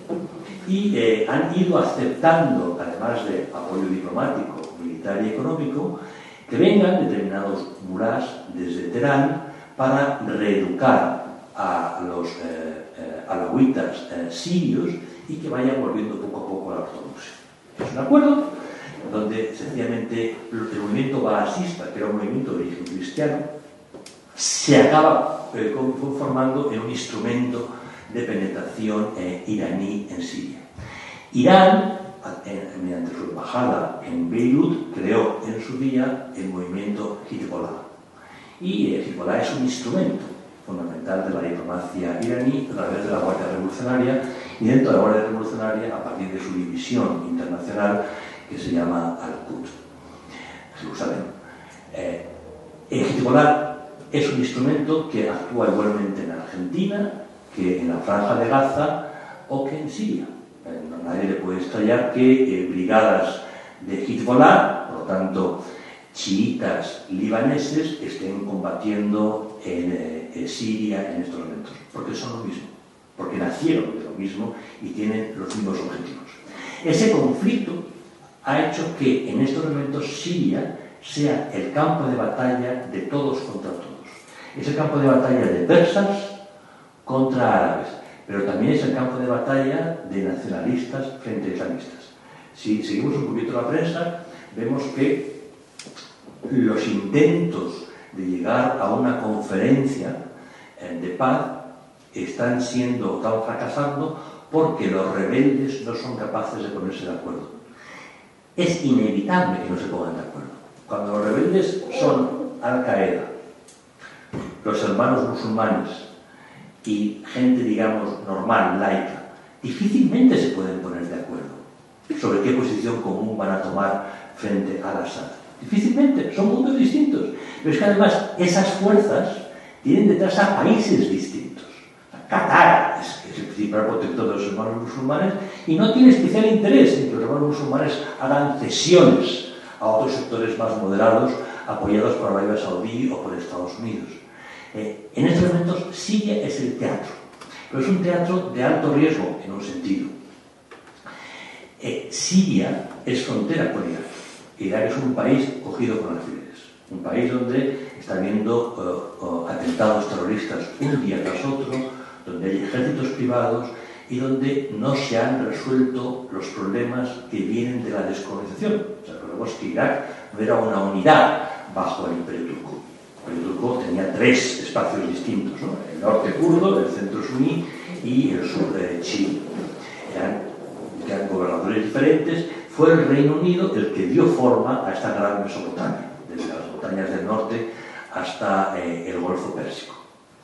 Y eh, han ido aceptando, además de apoyo diplomático, militar y económico, que vengan determinados mulás desde Teherán para reeducar a los eh, eh, alawitas eh, sirios y que vayan volviendo poco a poco a la ortodoxia. Es un acuerdo donde sencillamente el movimiento baasista, que era un movimiento de origen cristiano, se acaba eh, conformando en un instrumento de penetración eh, iraní en Siria. Irán, eh, mediante su embajada en Beirut, creó en su día el movimiento Hezbollah. Y eh, Hezbollah es un instrumento fundamental de la diplomacia iraní a través de la Guardia Revolucionaria, y dentro de la Guardia Revolucionaria, a partir de su división internacional, que se llama Al-Quds, Jerusalén. Eh, Hezbollah es un instrumento que actúa igualmente en Argentina, que en la Franja de Gaza o que en Siria. Eh, no, nadie le puede extrañar que eh, brigadas de Hezbollah, por lo tanto chiitas libaneses, estén combatiendo en eh, Siria en estos momentos, porque son lo mismo, porque nacieron de lo mismo y tienen los mismos objetivos. Ese conflicto ha hecho que en estos momentos Siria sea el campo de batalla de todos contra todos. Es el campo de batalla de persas contra árabes, pero también es el campo de batalla de nacionalistas frente a islamistas. Si seguimos un poquito la prensa, vemos que los intentos de llegar a una conferencia de paz están siendo, están fracasando porque los rebeldes no son capaces de ponerse de acuerdo. Es inevitable que no se pongan de acuerdo. Cuando los rebeldes son Al-Qaeda, los hermanos musulmanes y gente, digamos, normal, laica, difícilmente se pueden poner de acuerdo sobre qué posición común van a tomar frente al Assad. Difícilmente, son mundos distintos. Pero es que además esas fuerzas tienen detrás a países distintos. Qatar es, es el principal protector de los hermanos musulmanes y no tiene especial interés en que los hermanos musulmanes hagan cesiones a otros sectores más moderados apoyados por Arabia Saudí o por Estados Unidos. Eh, en estos momentos Siria es el teatro, pero es un teatro de alto riesgo en un sentido. Eh, Siria es frontera con Irak. Irak es un país cogido con alfileres, un país donde está habiendo uh, uh, atentados terroristas un día tras otro, donde hay ejércitos privados y donde no se han resuelto los problemas que vienen de la descolonización. O sea, recordemos que Irak no era una unidad bajo el Imperio Turco. El Imperio Turco tenía tres espacios distintos, ¿no? El norte kurdo, el centro suní y el sur eh, chií. Eran, eran gobernadores diferentes. Fue el Reino Unido el que dio forma a esta gran Mesopotamia, desde las montañas del norte hasta eh, el Golfo Pérsico.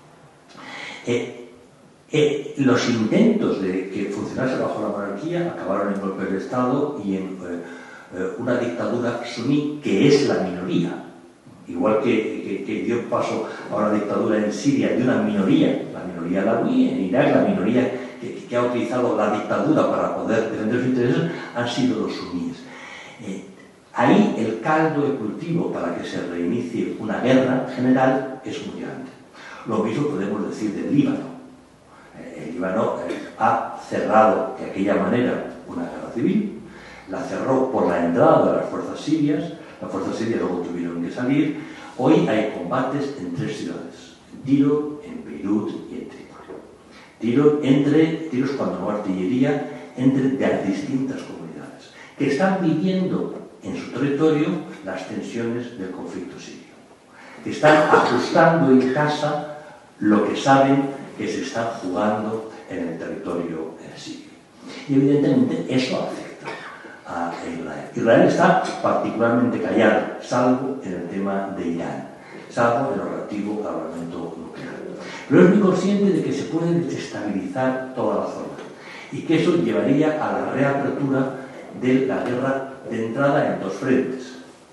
Eh, eh, los intentos de que funcionase bajo la monarquía acabaron en golpe de Estado y en eh, eh, una dictadura suní que es la minoría, igual que, que, que dio paso a una dictadura en Siria de una minoría, la minoría alawí, en Irak la minoría que, que ha utilizado la dictadura para poder defender sus intereses han sido los suníes. Eh, ahí el caldo de cultivo para que se reinicie una guerra general es muy grande. Lo mismo podemos decir del Líbano. Eh, el Líbano eh, ha cerrado de aquella manera una guerra civil, la cerró por la entrada de las fuerzas sirias, las fuerzas sirias luego tuvieron que salir. Hoy hay combates en tres ciudades, en Tiro, en Beirut y en Trípoli. Tiro, entre, tiros cuando no artillería, entre de las distintas comunidades, que están viviendo en su territorio las tensiones del conflicto sirio, que están ajustando en casa lo que saben que se está jugando en el territorio sirio. Y evidentemente eso afecta a Israel. Israel está particularmente callado, salvo en el tema de Irán, salvo en lo relativo al armamento nuclear. Pero es muy consciente de que se puede desestabilizar toda la zona y que eso llevaría a la reapertura de la guerra de entrada en dos frentes.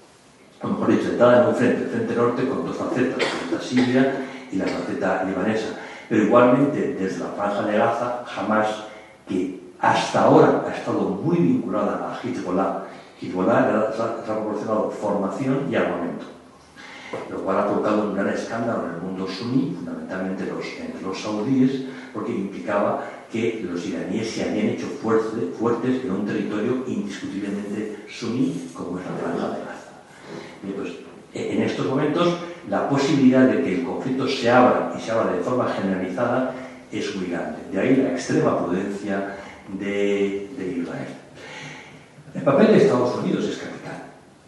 O mejor dicho, de entrada en un frente, el frente norte con dos facetas, la faceta siria y la faceta libanesa. Pero igualmente desde la franja de Gaza, Hamas, que hasta ahora ha estado muy vinculada a Hezbollah, Hezbollah le ha proporcionado formación y armamento, lo cual ha provocado un gran escándalo en el mundo suní, fundamentalmente los, entre los saudíes, porque implicaba que los iraníes se habían hecho fuerte, fuertes en un territorio indiscutiblemente suní como es la franja de Gaza. Bien, pues, en estos momentos la posibilidad de que el conflicto se abra y se abra de forma generalizada es muy grande. De ahí la extrema prudencia de, de Israel. El papel de Estados Unidos es capital.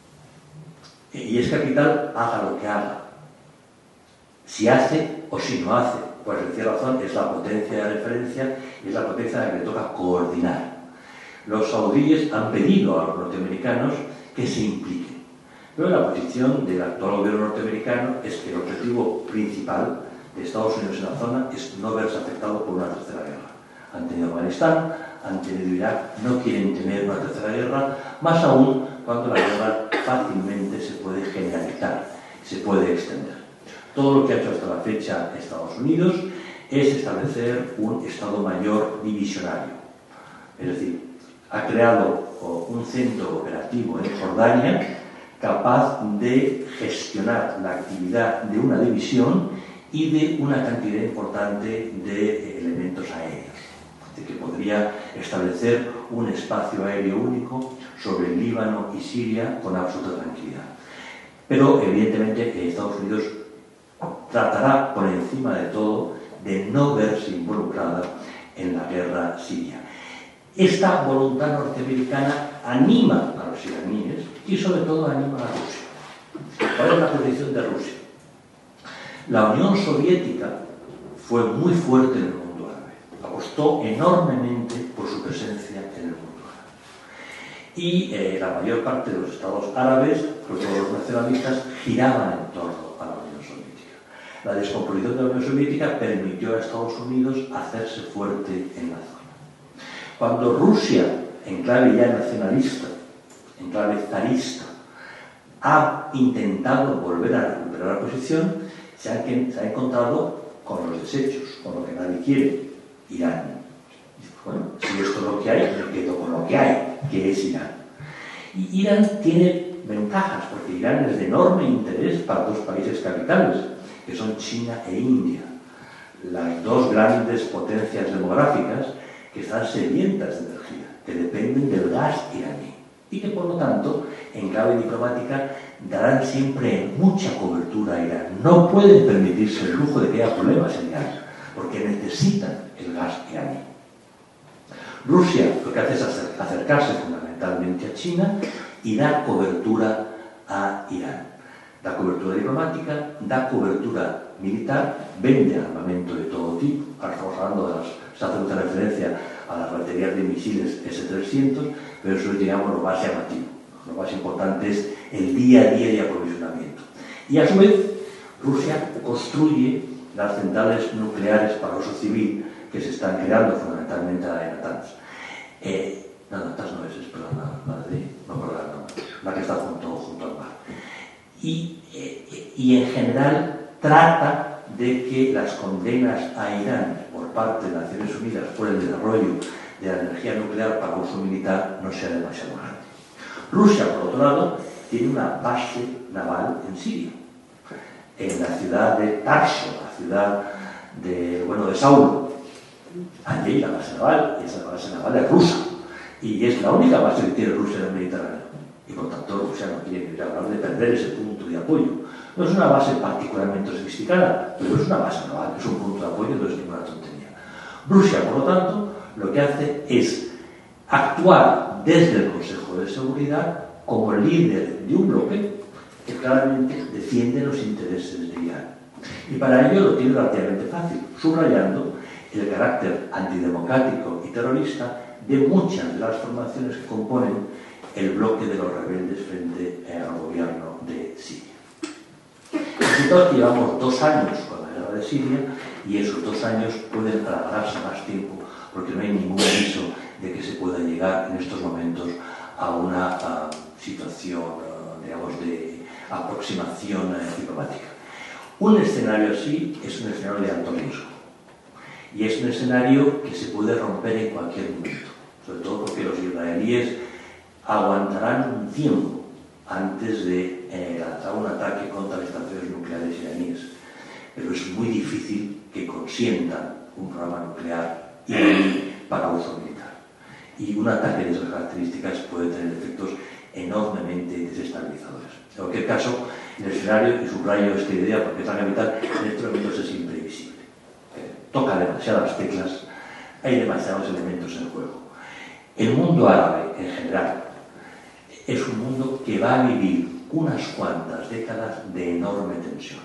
Y es capital haga lo que haga. Si hace o si no hace, pues de cierta razón es la potencia de referencia y es la potencia a la que le toca coordinar. Los saudíes han pedido a los norteamericanos que se impliquen. Pero la posición del actual gobierno norteamericano es que el objetivo principal de Estados Unidos en la zona es no verse afectado por una tercera guerra. Han tenido Afganistán, han tenido Irak, no quieren tener una tercera guerra, más aún cuando la guerra fácilmente se puede generalizar, se puede extender. Todo lo que ha hecho hasta la fecha Estados Unidos es establecer un Estado Mayor divisionario. Es decir, ha creado un centro operativo en Jordania capaz de gestionar la actividad de una división y de una cantidad importante de elementos aéreos. De que podría establecer un espacio aéreo único sobre el Líbano y Siria con absoluta tranquilidad. Pero, evidentemente, Estados Unidos tratará, por encima de todo, de no verse involucrada en la guerra siria. Esta voluntad norteamericana anima a los iraníes y, sobre todo, anima a Rusia. ¿Cuál es la posición de Rusia? La Unión Soviética fue muy fuerte en el mundo árabe, apostó enormemente por su presencia en el mundo árabe. Y eh, la mayor parte de los estados árabes, sobre todo los nacionalistas, giraban en torno a la Unión Soviética. La descomposición de la Unión Soviética permitió a Estados Unidos hacerse fuerte en la zona. Cuando Rusia, en clave ya nacionalista, en clave zarista, ha intentado volver a recuperar la posición, se ha, se ha encontrado con los desechos, con lo que nadie quiere, Irán. Bueno, si esto es lo que hay, me quedo con lo que hay, que es Irán. Y Irán tiene ventajas, porque Irán es de enorme interés para dos países capitales, que son China e India, las dos grandes potencias demográficas que están sedientas de energía, que dependen del gas iraní, y que por lo tanto, en clave diplomática, darán siempre mucha cobertura a Irán. No pueden permitirse el lujo de que haya problemas en Irán, porque necesitan el gas iraní. Rusia lo que hace es acercarse fundamentalmente a China y da cobertura a Irán. Da cobertura diplomática, da cobertura militar, vende armamento de todo tipo. Ahora estamos hablando de las, se hace mucha referencia a las baterías de misiles ese trescientos, pero eso es, digamos, lo más llamativo. Lo más importante es el día a día de aprovisionamiento. Y a su vez, Rusia construye las centrales nucleares para uso civil que se están creando fundamentalmente la de Natanz. Eh, no, Natanz no es, es perdón, la, la de, no, perdón, no, la que está junto, junto al mar. Y, eh, y en general trata de que las condenas a Irán por parte de Naciones Unidas por el desarrollo de la energía nuclear para uso militar no sea demasiado grande. Rusia, por otro lado, tiene una base naval en Siria, en la ciudad de Tarso, la ciudad de, bueno, de Saulo. Allí la base naval, esa base naval es rusa, y es la única base que tiene Rusia en el Mediterráneo. Y por tanto, Rusia no quiere ni hablar de perder ese punto de apoyo. No es una base particularmente sofisticada, pero es una base naval, es un punto de apoyo, no es ninguna tontería. Rusia, por lo tanto, lo que hace es actuar desde el Consejo de Seguridad como líder de un bloque que claramente defiende los intereses de Irán. Y para ello lo tiene relativamente fácil, subrayando el carácter antidemocrático y terrorista de muchas de las formaciones que componen el bloque de los rebeldes frente al gobierno de Siria. Nosotros llevamos dos años con la guerra de Siria y esos dos años pueden alargarse más tiempo porque no hay ningún aviso de que se pueda llegar en estos momentos a una uh, situación, uh, digamos, de aproximación uh, diplomática. Un escenario así es un escenario de alto riesgo y es un escenario que se puede romper en cualquier momento, sobre todo porque los israelíes aguantarán un tiempo antes de eh, lanzar un ataque contra las estaciones nucleares iraníes, pero es muy difícil que consientan un programa nuclear iraní para uso militar. Y un ataque de esas características puede tener efectos enormemente desestabilizadores. En cualquier caso, en el escenario, y subrayo esta idea porque es la capital, en estos momentos es imprevisible. Eh, toca demasiadas teclas, hay demasiados elementos en juego. El mundo árabe, en general, es un mundo que va a vivir unas cuantas décadas de enorme tensión.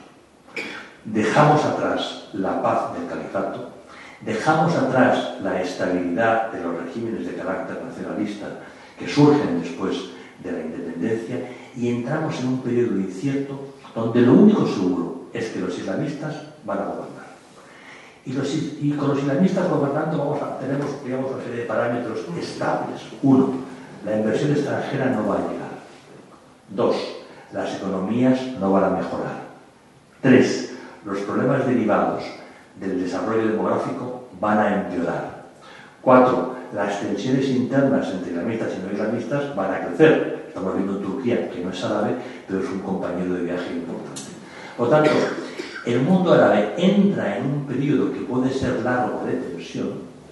Dejamos atrás la paz del califato, dejamos atrás la estabilidad de los regímenes de carácter nacionalista que surgen después de la independencia y entramos en un periodo incierto donde lo único seguro es que los islamistas van a gobernar. Y, los, y con los islamistas gobernando vamos a, tenemos, digamos, una serie de parámetros estables. Uno, la inversión extranjera no va a llegar. Dos, las economías no van a mejorar. Tres, los problemas derivados del desarrollo demográfico van a empeorar. Cuatro, las tensiones internas entre islamistas y no islamistas van a crecer. Estamos viendo en Turquía, que no es árabe, pero es un compañero de viaje importante. Por tanto, el mundo árabe entra en un periodo que puede ser largo de tensión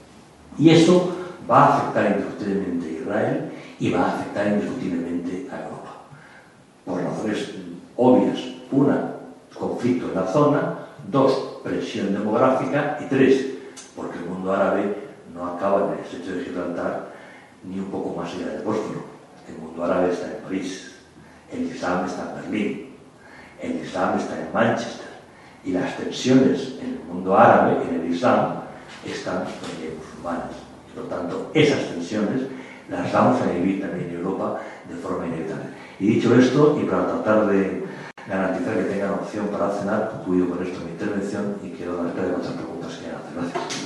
y eso va a afectar indiscutiblemente a Israel y va a afectar indiscutiblemente a Europa. Por razones obvias. Una, conflicto en la zona. Dos, presión demográfica. Y tres, porque el mundo árabe no acaba en el estrecho de Gibraltar ni un poco más allá del Bósforo. El mundo árabe está en París, el Islam está en Berlín, el Islam está en Manchester. Y las tensiones en el mundo árabe, en el Islam, están también musulmanes. Por lo tanto, esas tensiones las vamos a vivir también en Europa de forma inevitable. Y dicho esto, y para tratar de garantizar que tengan opción para cenar, concluyo con esto mi intervención y quedo a la espera de otras preguntas que quieran hacer. Gracias.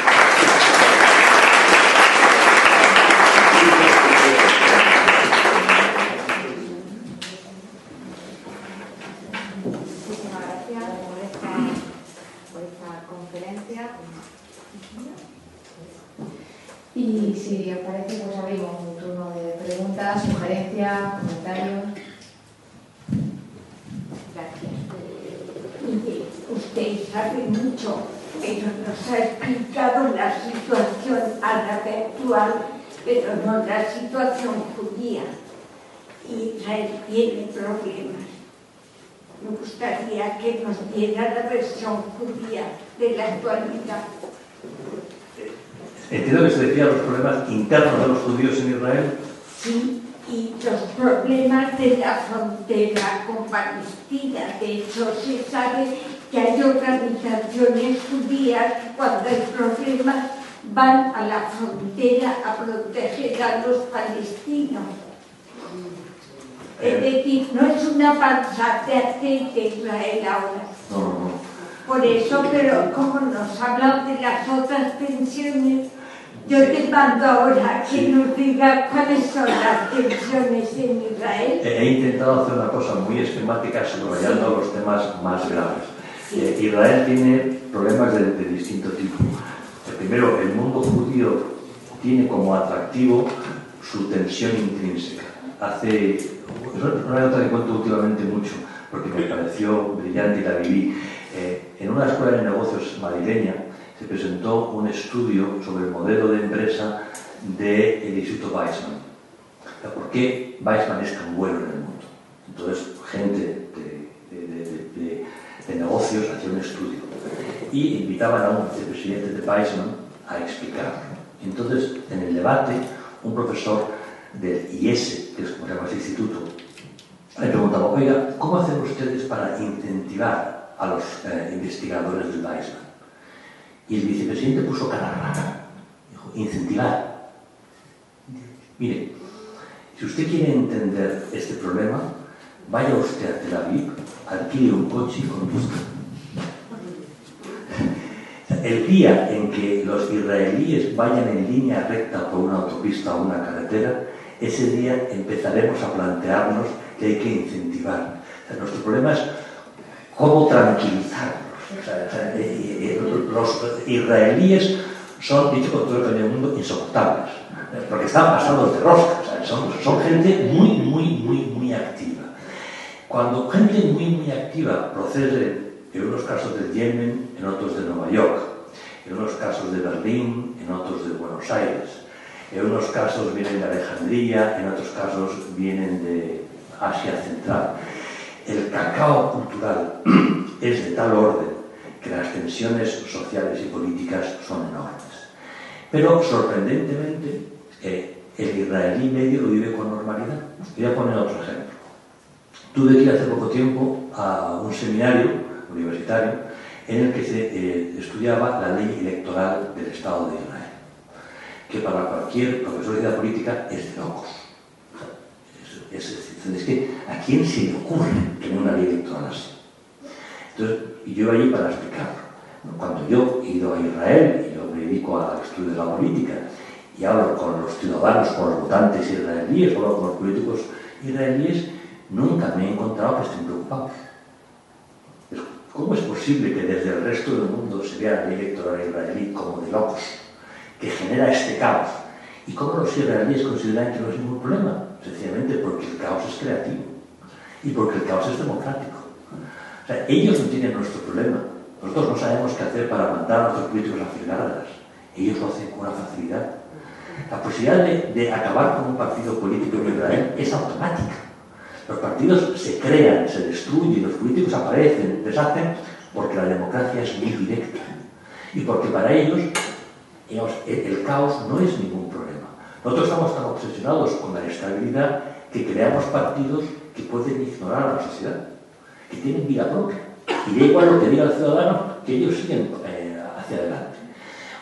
Muchísimas gracias por esta, por esta conferencia. Y si os parece, pues abrimos un turno de preguntas, sugerencias, comentarios. Gracias. Mire, usted sabe mucho, pero nos ha explicado la situación árabe actual, pero no la situación judía. Israel tiene problemas. Me gustaría que nos diera la versión judía de la actualidad. Entiendo que se refiere a los problemas internos de los judíos en Israel. Sí, y los problemas de la frontera con Palestina. De hecho, se sabe que hay organizaciones judías que cuando hay problemas van a la frontera a proteger a los palestinos. Es decir, no es una panza de aceite Israel ahora. No, no, no. Por eso, pero como nos hablan de las otras tensiones, yo te mando ahora que nos diga cuáles son las tensiones en Israel. He intentado hacer una cosa muy esquemática subrayando los temas más graves. Sí. Eh, Israel tiene problemas de, de distinto tipo. El primero, el mundo judío tiene como atractivo su tensión intrínseca. Hace, es una nota que cuento últimamente mucho porque me pareció brillante y la viví. Eh, en una escuela de negocios madrileña se presentó un estudio sobre el modelo de empresa del Instituto Weizmann. ¿Por qué Weizmann es tan bueno en el mundo? Entonces, gente de, de, de, de, de negocios hacía un estudio y invitaban a un vicepresidente de Weizmann a explicarlo. Entonces, en el debate, un profesor del I E S E, que es como se llama ese instituto, le preguntaba: oiga, ¿cómo hacen ustedes para incentivar a los eh, investigadores del Weizmann? Y el vicepresidente puso cara rara. Dijo: incentivar. Mire, si usted quiere entender este problema, vaya usted a Tel Aviv, alquile un coche y conduzca. El día en que los israelíes vayan en línea recta por una autopista o una carretera, ese día empezaremos a plantearnos que hay que incentivar. O sea, nuestro problema es cómo tranquilizarlos. O sea, o sea, eh, eh, los israelíes son, dicho con todo el cariño del mundo, insoportables, eh, porque están pasados de rosca. O sea, son, son gente muy, muy, muy, muy activa. Cuando gente muy, muy activa procede, en unos casos del Yemen, en otros de Nueva York, en unos casos de Berlín, en otros de Buenos Aires, en unos casos vienen de Alejandría, en otros casos vienen de Asia Central. El cacao cultural es de tal orden que las tensiones sociales y políticas son enormes. Pero, sorprendentemente, eh, el israelí medio lo vive con normalidad. Voy a poner otro ejemplo. Tuve que ir hace poco tiempo a un seminario universitario en el que se eh, estudiaba la ley electoral del Estado de Israel, que para cualquier profesor de ciencia política es de locos. Es, es, es, es que ¿a quién se le ocurre tener una ley electoral así? Entonces, y yo allí para explicarlo. Cuando yo he ido a Israel, y yo me dedico al estudio de la política, y hablo con los ciudadanos, con los votantes israelíes, hablo con los políticos israelíes, nunca me he encontrado que estén preocupados. ¿Cómo es posible que desde el resto del mundo se vea la ley electoral israelí como de locos, que genera este caos? ¿Y cómo los israelíes consideran que no es ningún problema? Sencillamente porque el caos es creativo y porque el caos es democrático. O sea, ellos no tienen nuestro problema. Nosotros no sabemos qué hacer para mandar a nuestros políticos a fregarlas. Ellos lo hacen con una facilidad. La posibilidad de, de acabar con un partido político en Israel es automática. Los partidos se crean, se destruyen, los políticos aparecen, deshacen, porque la democracia es muy directa. Y porque para ellos, digamos, el, el caos no es ningún problema. Nosotros estamos tan obsesionados con la estabilidad que creamos partidos que pueden ignorar a la sociedad, que tienen vida propia. Y da igual lo que diga el ciudadano, que ellos siguen eh, hacia adelante.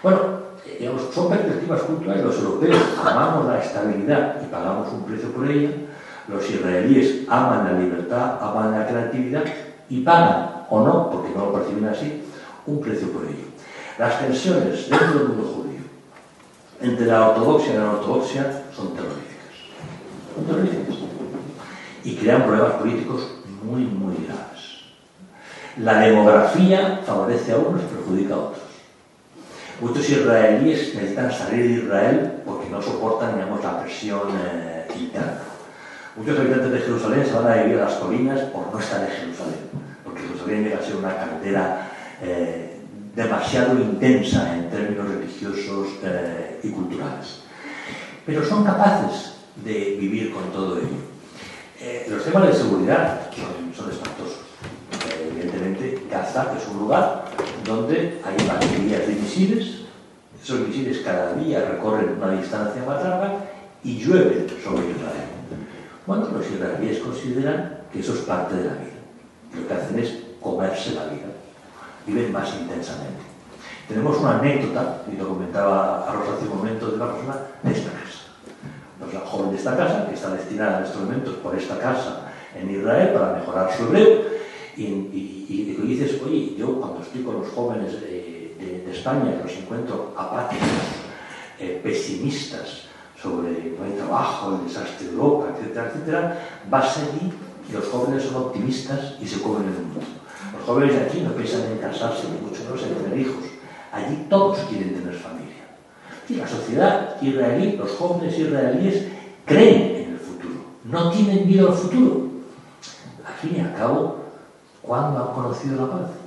Bueno, digamos, son perspectivas culturales. Los europeos amamos la estabilidad y pagamos un precio por ella. Los israelíes aman la libertad, aman la creatividad y pagan, o no, porque no lo perciben así, un precio por ello. Las tensiones dentro del mundo judío entre la ortodoxia y la no ortodoxia son terroríficas. Son terroríficas. Y crean problemas políticos muy, muy graves. La demografía favorece a unos y perjudica a otros. Muchos israelíes necesitan salir de Israel porque no soportan, digamos, la presión eh, interna. Muchos habitantes de Jerusalén se van a vivir a las colinas por no estar en Jerusalén, porque Jerusalén llega a ser una cantera eh, demasiado intensa en términos religiosos eh, y culturales. Pero son capaces de vivir con todo ello. Eh, los temas de seguridad son, son espantosos. Eh, evidentemente, Gaza es un lugar donde hay baterías de misiles. Esos misiles cada día recorren una distancia más larga y llueven sobre Israel. Bueno, los israelíes consideran que eso es parte de la vida. Lo que hacen es comerse la vida. Viven más intensamente. Tenemos una anécdota, y lo comentaba a Rosa hace un momento, de una persona de esta casa. Una persona joven de esta casa, que está destinada en estos momentos por esta casa en Israel para mejorar su hebreo. Y, y, y, y dices, oye, yo cuando estoy con los jóvenes de, de, de España, los encuentro apáticos, eh, pesimistas, sobre no hay trabajo, el desastre de Europa, etcétera, etcétera, vas allí y los jóvenes son optimistas y se comen el mundo. Los jóvenes de aquí no piensan en casarse, ni mucho menos en tener hijos. Allí todos quieren tener familia. Y la sociedad israelí, los jóvenes israelíes, creen en el futuro, no tienen miedo al futuro. Al fin y al cabo, ¿cuándo han conocido la paz?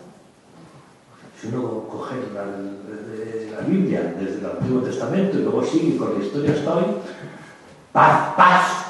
Si uno coge la, la Biblia desde el Antiguo Testamento y luego sigue con la historia hasta hoy, paz, paz.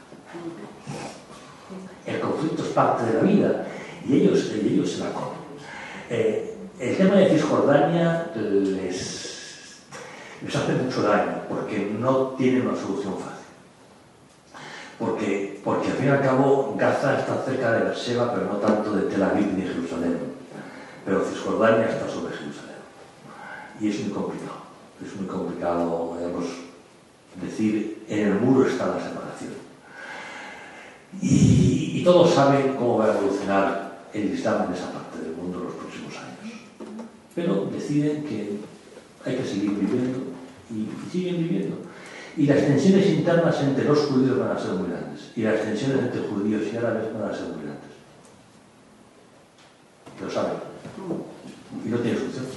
El conflicto es parte de la vida y ellos, ellos se la comen. Eh, el tema de Cisjordania les, les hace mucho daño porque no tienen una solución fácil. Porque, porque al fin y al cabo Gaza está cerca de Beerseba, pero no tanto de Tel Aviv ni de Jerusalén. Pero Cisjordania está sobre Jerusalén. Y es muy complicado. Es muy complicado, digamos, decir, en el muro está la separación. Y, y todos saben cómo va a evolucionar el Islam en esa parte del mundo en los próximos años. Pero deciden que hay que seguir viviendo y, y siguen viviendo. Y las tensiones internas entre los judíos van a ser muy grandes. Y las tensiones entre judíos y árabes van a ser muy grandes. Lo saben. Y no tiene solución.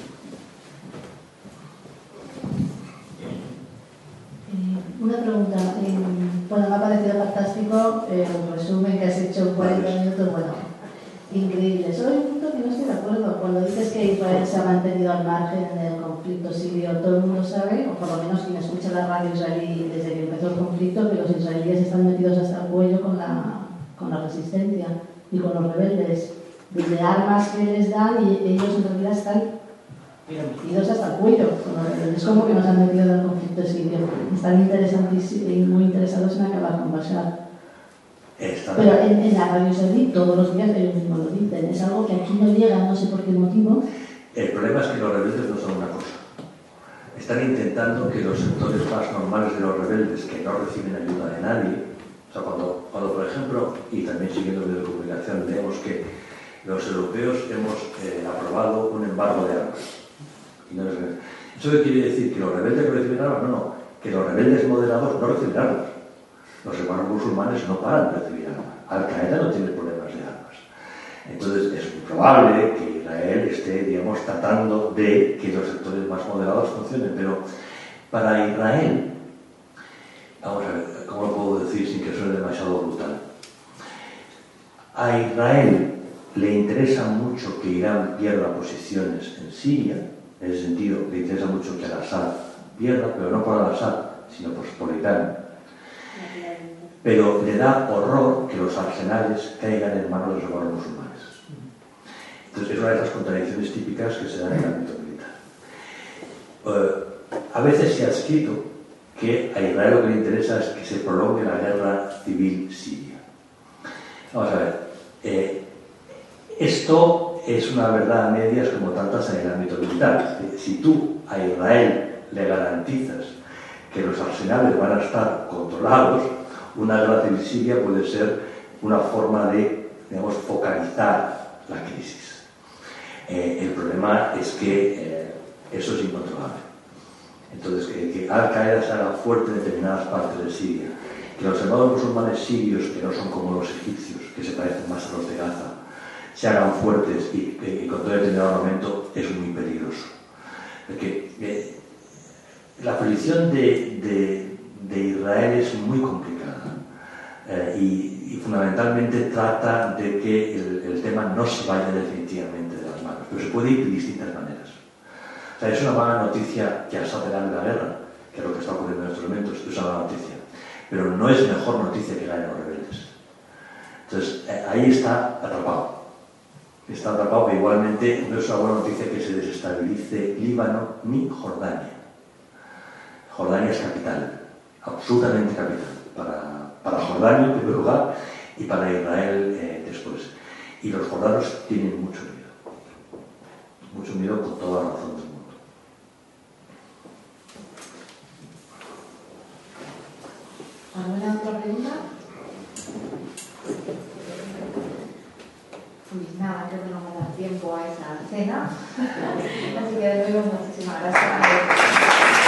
Eh, una pregunta. Eh, bueno, me ha parecido fantástico eh, el resumen que has hecho en cuarenta minutos. Bueno, increíble. Solo hay un punto que no estoy de acuerdo. Cuando dices que Israel se ha mantenido al margen del conflicto sirio, todo el mundo sabe, o por lo menos quien escucha la radio israelí desde que empezó el conflicto, que los israelíes están metidos hasta el cuello con la, con la resistencia y con los rebeldes. Desde armas que les dan y ellos en realidad están metidos hasta el cuello. Es como que nos han metido en el conflicto sirio. Están interesantísimos y muy interesados en acabar con Bashar. Pero en, en la radio israelí todos los días ellos mismos lo dicen. Es algo que aquí no llega, no sé por qué motivo. El problema es que los rebeldes no son una cosa. Están intentando que los sectores más normales de los rebeldes, que no reciben ayuda de nadie, o sea, cuando, cuando por ejemplo, y también siguiendo medios de comunicación, leemos que los europeos hemos eh, aprobado un embargo de armas. Y no es, ¿eso qué quiere decir? ¿Que los rebeldes no reciben armas? No, no. Que los rebeldes moderados no reciben armas. Los hermanos musulmanes no paran de recibir armas. Al-Qaeda no tiene problemas de armas. Entonces es muy probable que Israel esté, digamos, tratando de que los sectores más moderados funcionen. Pero para Israel, vamos a ver, ¿cómo lo puedo decir sin que suene demasiado brutal? A Israel le interesa mucho que Irán pierda posiciones en Siria, en ese sentido, le interesa mucho que Al-Assad pierda, pero no por Al-Assad, sino por, por Irán. Pero le da horror que los arsenales caigan en manos de los hermanos musulmanes. Entonces, es una de las contradicciones típicas que se dan en el ámbito militar. Uh, a veces se ha escrito que a Israel lo que le interesa es que se prolongue la guerra civil siria. Vamos a ver. Eh, Esto es una verdad a medias como tantas en el ámbito militar. Si tú a Israel le garantizas que los arsenales van a estar controlados, una guerra civil siria puede ser una forma de, digamos, focalizar la crisis. Eh, el problema es que eh, eso es incontrolable. Entonces, que, que Al-Qaeda se haga fuerte en determinadas partes de Siria, que los hermanos musulmanes sirios, que no son como los egipcios, que se parecen más a los de Gaza, se hagan fuertes y, y, y con todo determinado armamento, es muy peligroso. Porque eh, la posición de, de, de Israel es muy complicada eh, y, y fundamentalmente trata de que el, el tema no se vaya definitivamente de las manos, pero se puede ir de distintas maneras. O sea, es una mala noticia que Assad gane la guerra, que es lo que está ocurriendo en estos momentos, es una mala noticia, pero no es mejor noticia que ganen los rebeldes. Entonces, eh, ahí está atrapado. Está atrapado, pero igualmente no es una buena noticia que se desestabilice Líbano ni Jordania. Jordania es capital, absolutamente capital, para, para Jordania en primer lugar y para Israel eh, después. Y los jordanos tienen mucho miedo, mucho miedo con toda la razón del mundo. ¿Alguna otra pregunta? Pues nada, creo que no me da tiempo a esa cena. Así que de nuevo, muchísimas gracias.